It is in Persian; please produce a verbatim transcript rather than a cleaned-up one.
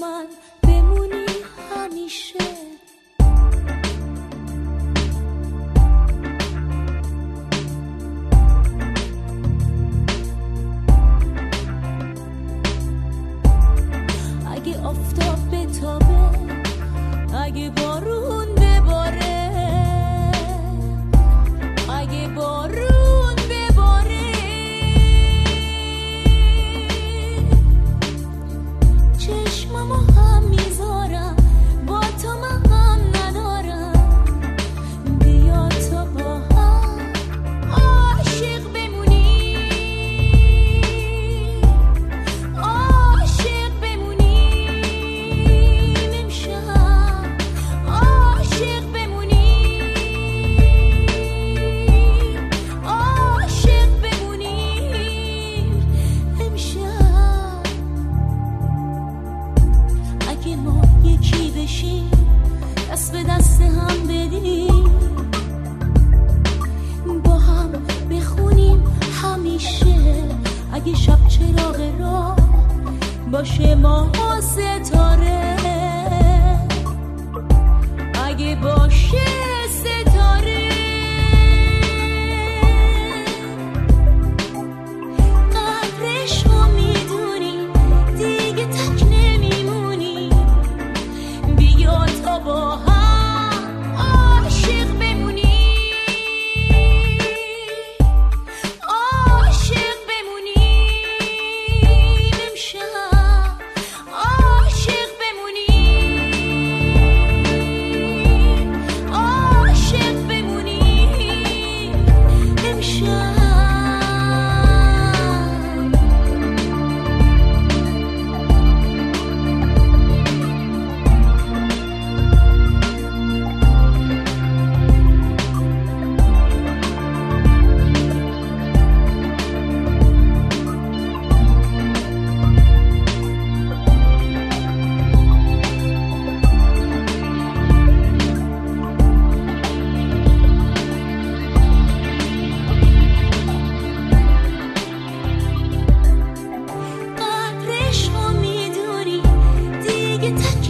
من بمونی همیشه. اگه آفتاب بتابه، اگه بارون بباره، اگه بارون بباره، چشممو هم میذارم با تو من غم ندارم. بیا تا با هم عاشق بمونی، عاشق بمونی امشب، عاشق بمونی، عاشق بمونی امشب. اگه ما یکی بشیم، دست به دست هم بدیم، با هم بخونیم همیشه. اگه شب چراغ راه باشه ما ستاره، اگه باشه ستاره، قدرش رو میدونی دیگه تک نمیمونی. بیا تا با هم عاشق بمونی، عاشق بمونی امشب، عاشق بمونی، عاشق بمونی امشب. قدرش رو میدونی دیگه تک